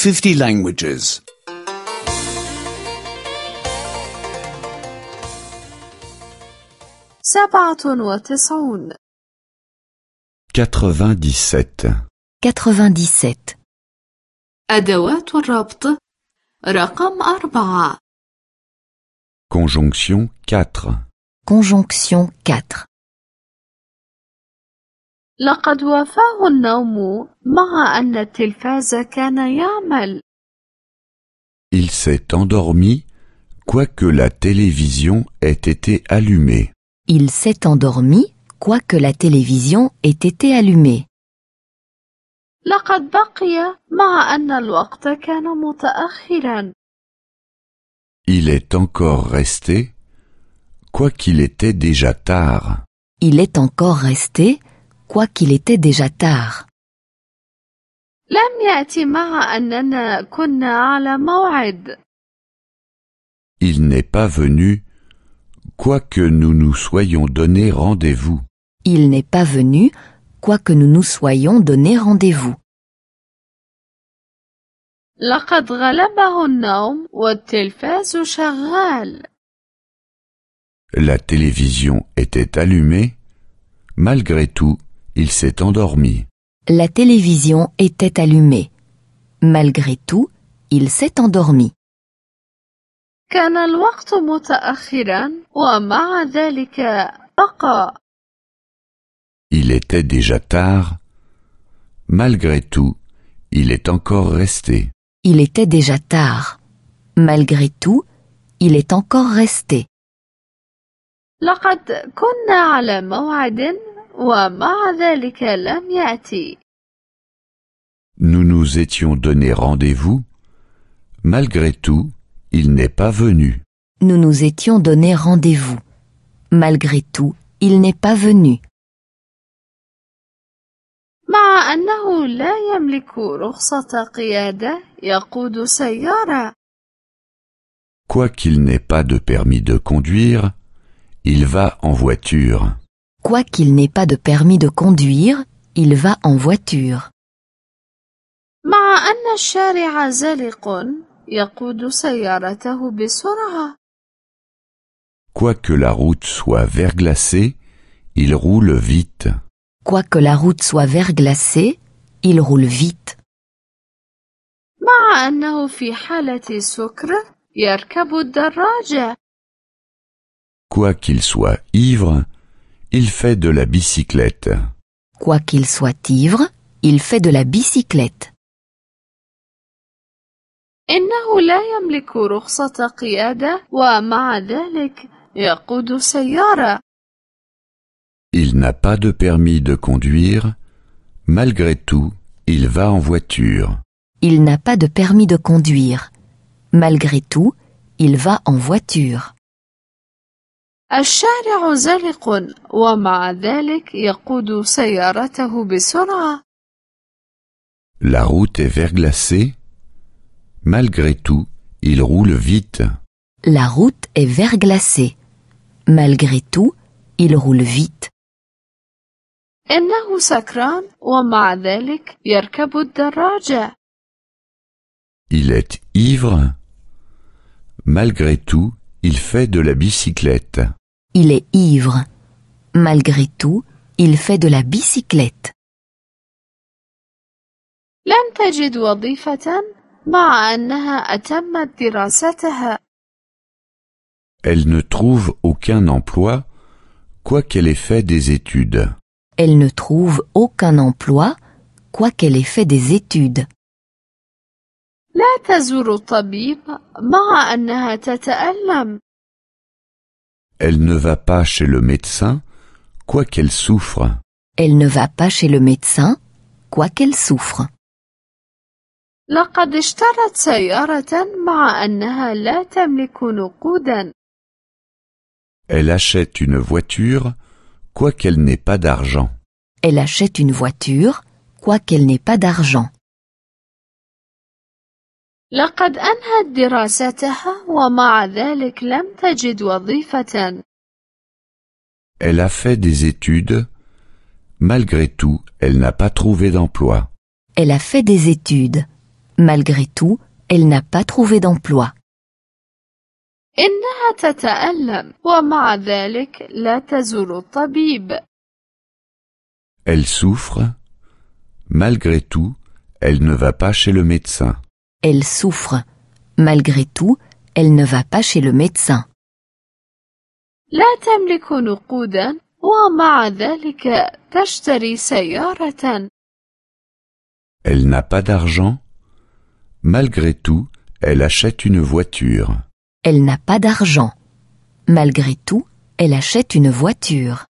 50 languages. 97 97. 97. أدوات الربط رقم 4 Conjonction 4. Conjonction 4. لقد وافاه النوم مع أن التلفاز كان يعمل. Il s'est endormi, quoique la télévision ait été allumée. Il s'est endormi, quoique la télévision ait été allumée. لقد بقي مع أن الوقت كان متأخرا. Il est encore resté, quoiqu'il était déjà tard. Il est encore resté, quoiqu'il était déjà tard. لم يأتي مع أننا كنا على موعد. Il n'est pas venu, quoique nous nous soyons donné rendez-vous. Il n'est pas venu, quoique nous nous soyons donné rendez-vous. لقد غلبه النوم والتلفاز شغال. La télévision était allumée. Malgré tout, il s'est endormi. La télévision était allumée. Malgré tout, il s'est endormi. كان الوقت متأخرا ومع ذلك بقى. Il était déjà tard. Malgré tout, il est encore resté. Il était déjà tard. Malgré tout, il est encore resté. لقد كنا على موعد ومع ذلك لم يأتي. Nous nous étions donné rendez-vous. Malgré tout, il n'est pas venu. Nous nous étions donné rendez-vous. Malgré tout, il n'est pas venu. مع أنه لا يملك رخصة قيادة يقود سيارة. Quoiqu'il n'ait pas de permis de conduire, il va en voiture. Quoiqu'il n'ait pas de permis de conduire, il va en voiture. مع أن الشارع زلق يقود سيارته بسرعة. Quoique la route soit verglacée, il roule vite. Quoique la route soit verglacée, il roule vite. مع أنه في حالة سكر يركب الدراجة. Quoiqu'il soit ivre, il fait de la bicyclette. Quoiqu'il soit ivre, il fait de la bicyclette. إنه لا يملك رخصة قيادة ومع ذلك يقود سيارة. Il n'a pas de permis de conduire. Malgré tout, il va en voiture. Il n'a pas de permis de conduire. Malgré tout, il va en voiture. الشارع زلق ومع ذلك يقود سيارته بسرعة. La route est verglacée. Malgré tout, il roule vite. La route est verglacée. Malgré tout, il roule vite. إنه سكران ومع ذلك يركب الدراجة. Il est ivre. Malgré tout, il fait de la bicyclette. Il est ivre. Malgré tout, il fait de la bicyclette. لم تجد وظيفة مع أنها أتمت دراستها. Elle ne trouve aucun emploi, quoiqu'elle ait fait des études. Elle ne trouve aucun emploi, quoiqu'elle ait fait des études. لا تزور الطبيب مع أنها تتألم. Elle ne va pas chez le médecin, quoiqu'elle souffre. Elle ne va pas chez le médecin, quoiqu'elle souffre. لقد اشترت سيارة مع أنها لا تملك نقودا. Elle achète une voiture, quoiqu'elle n'ait pas d'argent. Elle achète une voiture, quoiqu'elle n'ait pas d'argent. لقد أنهت دراستها ومع ذلك لم تجد وظيفة. Elle a fait des études. Malgré tout, elle n'a pas trouvé d'emploi. Elle a fait des études. Malgré tout, elle n'a pas trouvé d'emploi. إنها تتألم ومع ذلك لا تزور الطبيب. Elle souffre. Malgré tout, elle ne va pas chez le médecin. Elle souffre. Malgré tout, elle ne va pas chez le médecin. لا تملك نقودا ومع ذلك تشتري سيارة. Elle n'a pas d'argent. Malgré tout, elle achète une voiture. Elle n'a pas d'argent. Malgré tout, elle achète une voiture.